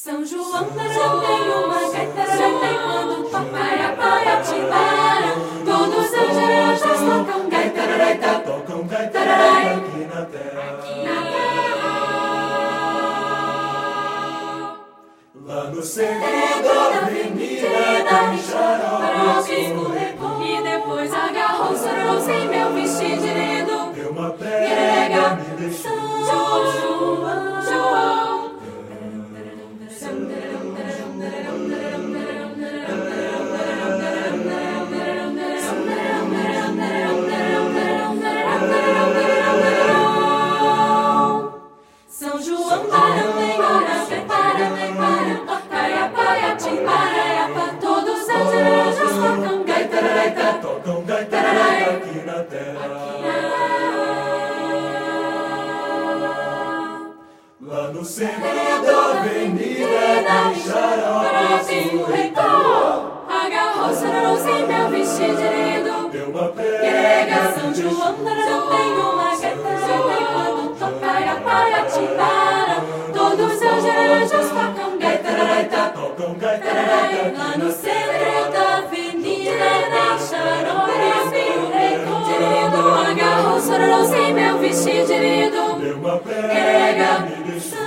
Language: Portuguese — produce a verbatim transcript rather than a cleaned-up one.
São João já tem uma gaita, já tem quando toca a paia timbara. Todos os anjos tocam gaita, gaita, tocam gaita aqui na terra. Aqui na terra. Lá no centro da avenida, de xarope escorregou. E depois agarrou Sororoso em meu vestidinho. Deu uma prega, me deixou. João, João, João. São João, Maranhão, prepara, paia, paia, timbara, todos os anjos tocam gaita, gaita, tocam gaita aqui na terra. Lá no centro da avenida, de xarope escorregou. Agarrou Sororoso em meu vestidinho. Deu uma prega, São João, já tem uma gaita, já tem quando toca a paia timbara. Todos os anjos tocam gaita, gaita, tocam gaita lá no centro da avenida, na xarope escorregou. Agarrou Sororoso em meu vestidinho. Deu uma prega, me deixou.